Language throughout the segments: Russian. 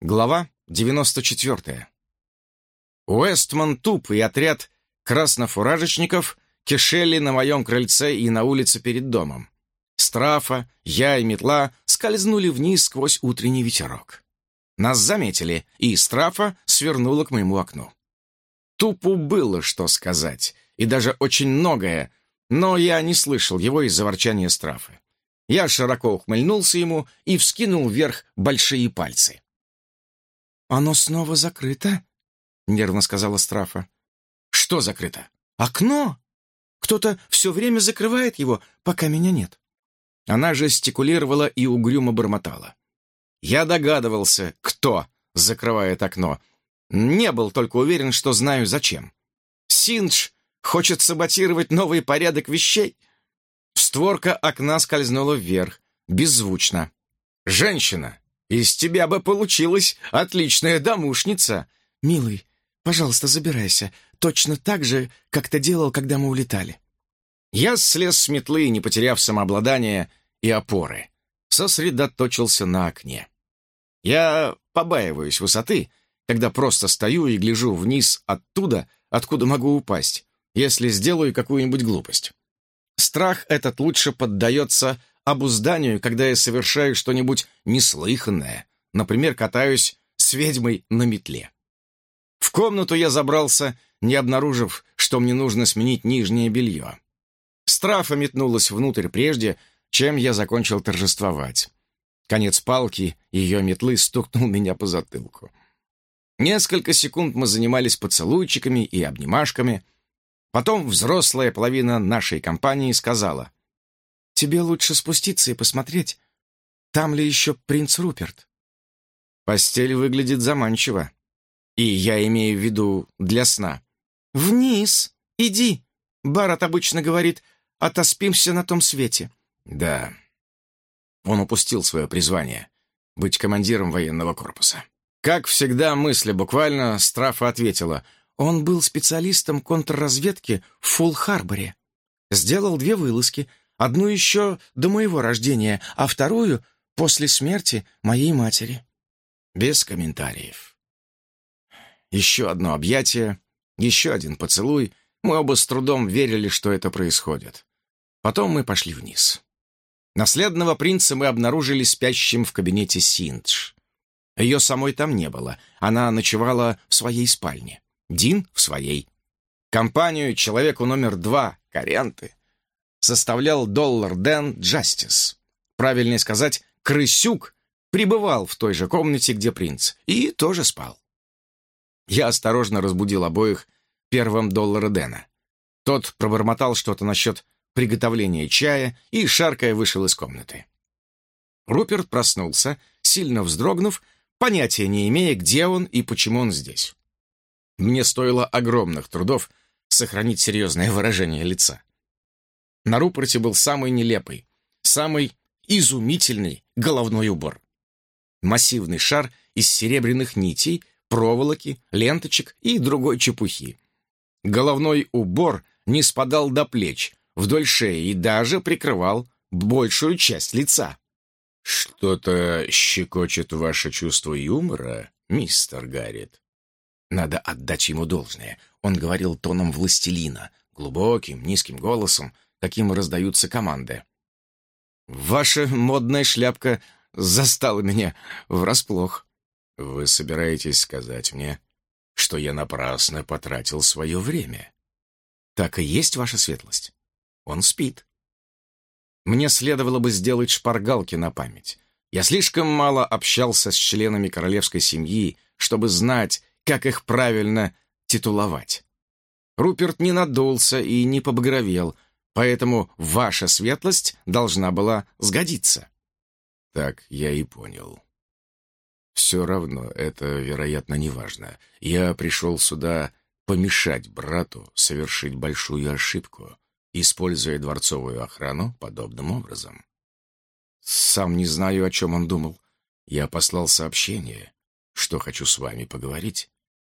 Глава 94. Уэстман Туп и отряд краснофуражечников кишели на моем крыльце и на улице перед домом. Страфа, я и метла скользнули вниз сквозь утренний ветерок. Нас заметили, и Страфа свернула к моему окну. Тупу было что сказать, и даже очень многое, но я не слышал его из-за ворчания Страфы. Я широко ухмыльнулся ему и вскинул вверх большие пальцы. «Оно снова закрыто?» — нервно сказала Страфа. «Что закрыто? Окно? Кто-то все время закрывает его, пока меня нет». Она жестикулировала и угрюмо бормотала. Я догадывался, кто закрывает окно. Не был только уверен, что знаю зачем. Синдж хочет саботировать новый порядок вещей. Створка окна скользнула вверх, беззвучно. «Женщина, из тебя бы получилась отличная домушница!» «Милый, пожалуйста, забирайся. Точно так же, как ты делал, когда мы улетали». Я слез с метлы, не потеряв самообладание и опоры. Сосредоточился на окне. Я побаиваюсь высоты, когда просто стою и гляжу вниз оттуда, откуда могу упасть, если сделаю какую-нибудь глупость. Страх этот лучше поддается обузданию, когда я совершаю что-нибудь неслыханное, например, катаюсь с ведьмой на метле. В комнату я забрался, не обнаружив, что мне нужно сменить нижнее белье. Страфа метнулась внутрь прежде, чем я закончил торжествовать. Конец палки ее метлы стукнул меня по затылку. Несколько секунд мы занимались поцелуйчиками и обнимашками. Потом взрослая половина нашей компании сказала: «Тебе лучше спуститься и посмотреть, там ли еще принц Руперт». Постель выглядит заманчиво. И я имею в виду для сна. «Вниз! Иди!» Барретт обычно говорит: «Отоспимся на том свете». Да, он упустил свое призвание — быть командиром военного корпуса. Как всегда, мысли буквально, Страфа ответила: «Он был специалистом контрразведки в Фулл-Харборе. Сделал 2 вылазки, одну еще до моего рождения, а вторую после смерти моей матери». Без комментариев. Еще одно объятие, еще один поцелуй. Мы оба с трудом верили, что это происходит. Потом мы пошли вниз. Наследного принца мы обнаружили спящим в кабинете Синдж. Ее самой там не было. Она ночевала в своей спальне. Дин в своей. Компанию человеку номер 2, Коренты, составлял Доллар Дэн Джастис. Правильнее сказать, крысюк пребывал в той же комнате, где принц, и тоже спал. Я осторожно разбудил обоих первым Доллара Дэна. Тот пробормотал что-то насчет приготовления чая и, шаркая, вышел из комнаты. Руперт проснулся, сильно вздрогнув, понятия не имея, где он и почему он здесь. Мне стоило огромных трудов сохранить серьезное выражение лица. На Руперте был самый нелепый, самый изумительный головной убор. Массивный шар из серебряных нитей, проволоки, ленточек и другой чепухи. Головной убор не спадал до плеч, вдоль шеи и даже прикрывал большую часть лица. «Что-то щекочет ваше чувство юмора, мистер Гарретт?» Надо отдать ему должное. Он говорил тоном властелина, глубоким, низким голосом, каким раздаются команды. «Ваша модная шляпка застала меня врасплох». «Вы собираетесь сказать мне, что я напрасно потратил свое время?» «Так и есть, ваша светлость. Он спит». Мне следовало бы сделать шпаргалки на память. Я слишком мало общался с членами королевской семьи, чтобы знать, как их правильно титуловать. Руперт не надулся и не побагровел, поэтому ваша светлость должна была сгодиться. Так я и понял. Все равно это, вероятно, не важно. Я пришел сюда помешать брату совершить большую ошибку, используя дворцовую охрану подобным образом. Сам не знаю, о чем он думал. Я послал сообщение, что хочу с вами поговорить.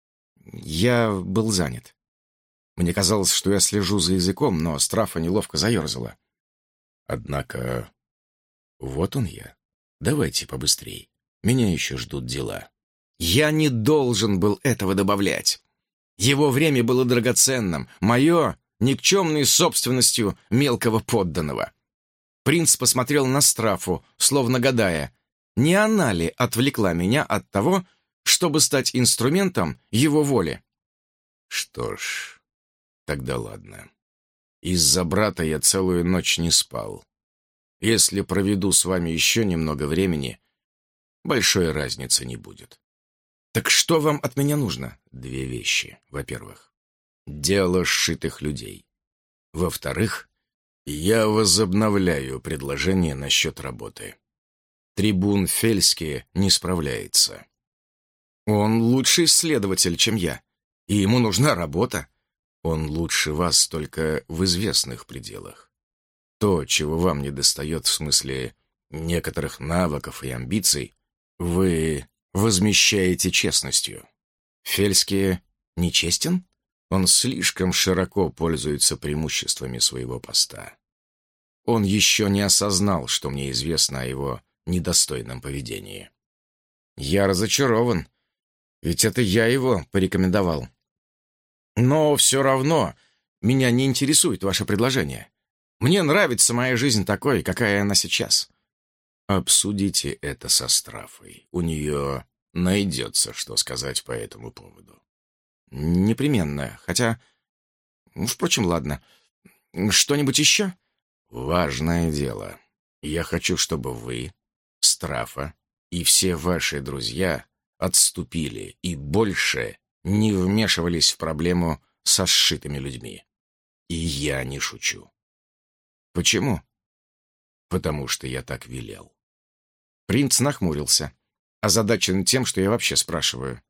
Я был занят. Мне казалось, что я слежу за языком, но Страфа неловко заерзала. Однако, вот он я. Давайте побыстрей. Меня еще ждут дела. Я не должен был этого добавлять. Его время было драгоценным, мое — никчемной собственностью мелкого подданного. Принц посмотрел на Страфу, словно гадая, не она ли отвлекла меня от того, чтобы стать инструментом его воли. Что ж, тогда ладно. Из-за брата я целую ночь не спал. Если проведу с вами еще немного времени, большой разницы не будет. Так что вам от меня нужно? 2 вещи. Во-первых, дело сшитых людей. Во-вторых, я возобновляю предложение насчет работы. Трибун Фельский не справляется. Он лучший следователь, чем я, и ему нужна работа. Он лучше вас только в известных пределах. То, чего вам недостает в смысле некоторых навыков и амбиций, вы возмещаете честностью. Фельский нечестен? Он слишком широко пользуется преимуществами своего поста. Он еще не осознал, что мне известно о его недостойном поведении. Я разочарован, ведь это я его порекомендовал. Но все равно меня не интересует ваше предложение. Мне нравится моя жизнь такой, какая она сейчас. Обсудите это со Страфой. У нее найдется, что сказать по этому поводу. Непременно, хотя... Впрочем, ладно. Что-нибудь еще? Важное дело. Я хочу, чтобы вы, Страфа и все ваши друзья отступили и больше не вмешивались в проблему со сшитыми людьми. И я не шучу. Почему? Потому что я так велел. Принц нахмурился, озадачен тем, что я вообще спрашиваю.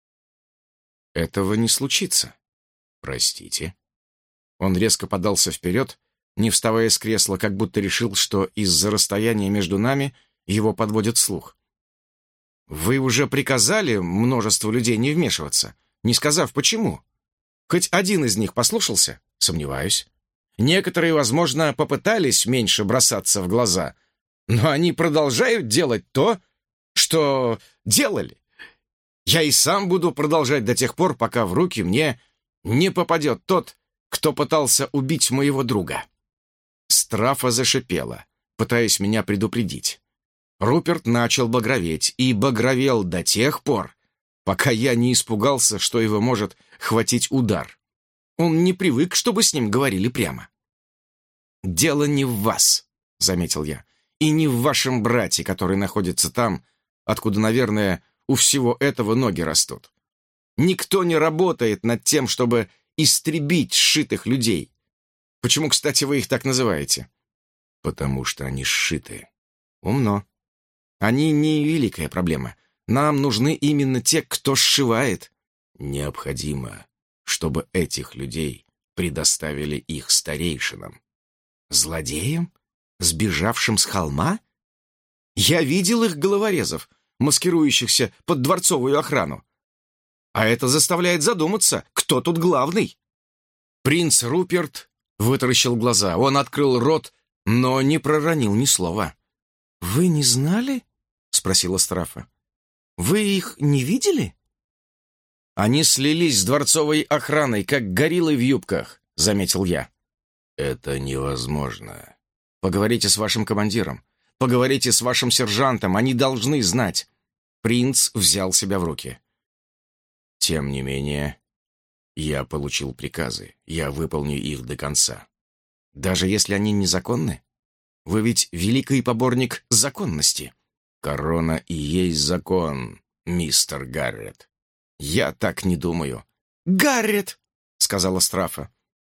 Этого не случится. Простите. Он резко подался вперед, не вставая с кресла, как будто решил, что из-за расстояния между нами его подводит слух. Вы уже приказали множеству людей не вмешиваться, не сказав почему. Хоть один из них послушался? Сомневаюсь. Некоторые, возможно, попытались меньше бросаться в глаза, но они продолжают делать то, что делали. Я и сам буду продолжать до тех пор, пока в руки мне не попадет тот, кто пытался убить моего друга. Страфа зашипела, пытаясь меня предупредить. Руперт начал багроветь и багровел до тех пор, пока я не испугался, что его может хватить удар. Он не привык, чтобы с ним говорили прямо. «Дело не в вас», — заметил я, «и не в вашем брате, который находится там, откуда, наверное, у всего этого ноги растут. Никто не работает над тем, чтобы истребить сшитых людей. Почему, кстати, вы их так называете?» «Потому что они сшиты». «Умно. Они не великая проблема. Нам нужны именно те, кто сшивает». «Необходимо, чтобы этих людей предоставили их старейшинам». «Злодеям? Сбежавшим с холма? Я видел их головорезов, маскирующихся под дворцовую охрану. А это заставляет задуматься, кто тут главный». Принц Руперт вытаращил глаза. Он открыл рот, но не проронил ни слова. «Вы не знали?» — спросила Страфа. «Вы их не видели?» «Они слились с дворцовой охраной, как гориллы в юбках», — заметил я. «Это невозможно. Поговорите с вашим командиром. Поговорите с вашим сержантом. Они должны знать». Принц взял себя в руки. «Тем не менее, я получил приказы. Я выполню их до конца. Даже если они незаконны? Вы ведь великий поборник законности». «Корона и есть закон, мистер Гаррет». «Я так не думаю». «Гаррет!» — сказала Страфа.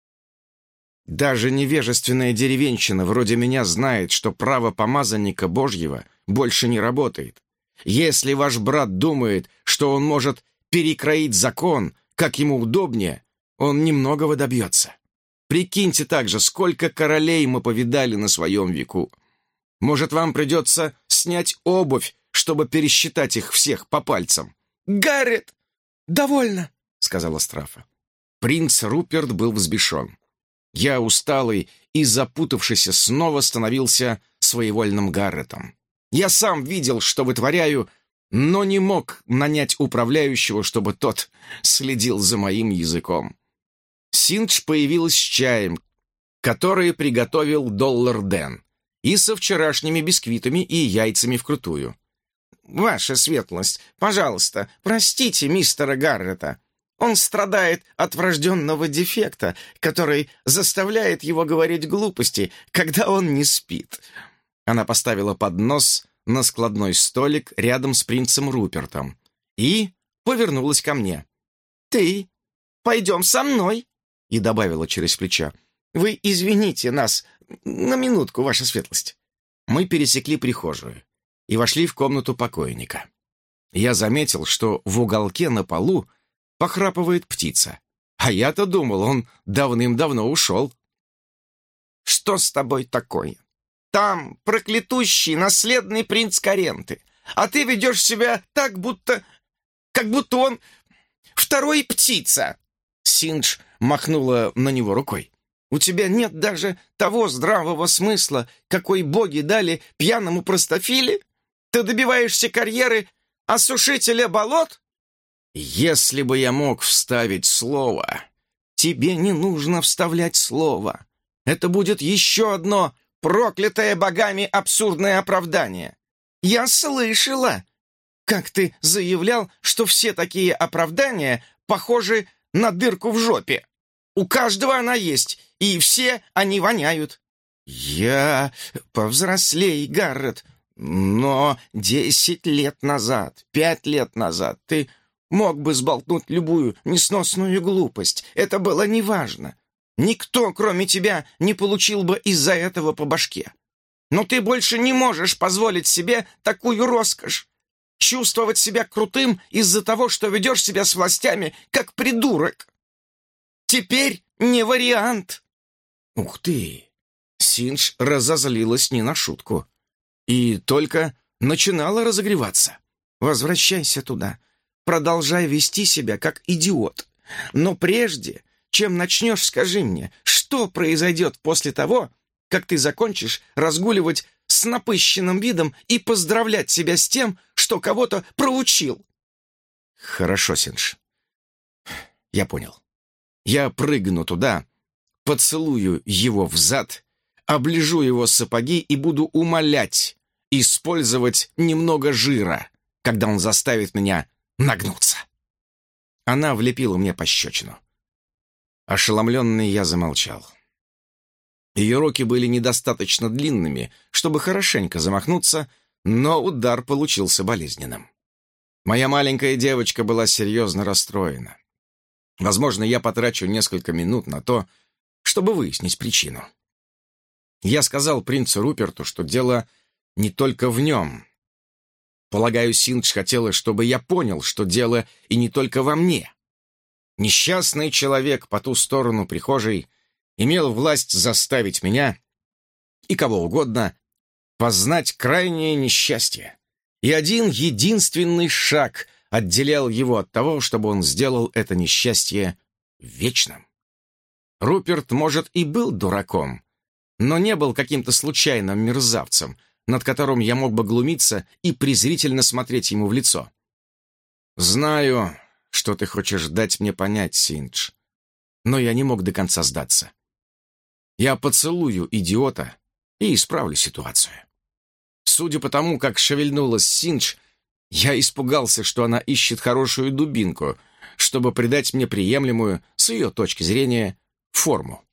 «Даже невежественная деревенщина вроде меня знает, что право помазанника Божьего больше не работает. Если ваш брат думает, что он может перекроить закон, как ему удобнее, он немногого добьется. Прикиньте также, сколько королей мы повидали на своем веку. Может, вам придется снять обувь, чтобы пересчитать их всех по пальцам?» «Гаррет! Довольно!» — сказала Страфа. Принц Руперт был взбешен. Я, усталый и запутавшийся, снова становился своевольным Гарретом. Я сам видел, что вытворяю, но не мог нанять управляющего, чтобы тот следил за моим языком. Синдж появилась с чаем, который приготовил Доллар Дэн, и со вчерашними бисквитами и яйцами вкрутую. «Ваша светлость, пожалуйста, простите мистера Гаррета. Он страдает от врожденного дефекта, который заставляет его говорить глупости, когда он не спит». Она поставила поднос на складной столик рядом с принцем Рупертом и повернулась ко мне. «Ты пойдем со мной», и добавила через плечо. «Вы извините нас на минутку, ваша светлость». Мы пересекли прихожую и вошли в комнату покойника. Я заметил, что в уголке на полу похрапывает птица, а я-то думал, он давным-давно ушел. «Что с тобой такое? Там проклятущий наследный принц Каренты, а ты ведешь себя так, как будто он второй птица!» Синдж махнула на него рукой. «У тебя нет даже того здравого смысла, какой боги дали пьяному простофиле? Ты добиваешься карьеры осушителя болот?» «Если бы я мог вставить слово...» «Тебе не нужно вставлять слово. Это будет еще одно проклятое богами абсурдное оправдание. Я слышала, как ты заявлял, что все такие оправдания похожи на дырку в жопе. У каждого она есть, и все они воняют». «Я повзрослей, Гаррет, но 10 лет назад, 5 лет назад ты мог бы сболтнуть любую несносную глупость. Это было неважно. Никто, кроме тебя, не получил бы из-за этого по башке. Но ты больше не можешь позволить себе такую роскошь. Чувствовать себя крутым из-за того, что ведешь себя с властями, как придурок. Теперь не вариант». Ух ты! Синдж разозлилась не на шутку. И только начинала разогреваться. «Возвращайся туда. Продолжай вести себя как идиот. Но прежде, чем начнешь, скажи мне, что произойдет после того, как ты закончишь разгуливать с напыщенным видом и поздравлять себя с тем, что кого-то проучил?» «Хорошо, Синдж. Я понял. Я прыгну туда, поцелую его взад, оближу его сапоги и буду умолять использовать немного жира, когда он заставит меня нагнуться». Она влепила мне пощечину. Ошеломленный я замолчал. Ее руки были недостаточно длинными, чтобы хорошенько замахнуться, но удар получился болезненным. Моя маленькая девочка была серьезно расстроена. Возможно, я потрачу несколько минут на то, чтобы выяснить причину. Я сказал принцу Руперту, что дело не только в нем. Полагаю, Синдж хотела, чтобы я понял, что дело и не только во мне. Несчастный человек по ту сторону прихожей имел власть заставить меня и кого угодно познать крайнее несчастье. И один единственный шаг отделял его от того, чтобы он сделал это несчастье вечным. Руперт, может, и был дураком, но не был каким-то случайным мерзавцем, над которым я мог бы глумиться и презрительно смотреть ему в лицо. «Знаю, что ты хочешь дать мне понять, Синдж, но я не мог до конца сдаться. Я поцелую идиота и исправлю ситуацию». Судя по тому, как шевельнулась Синдж, я испугался, что она ищет хорошую дубинку, чтобы придать мне приемлемую, с ее точки зрения, форму.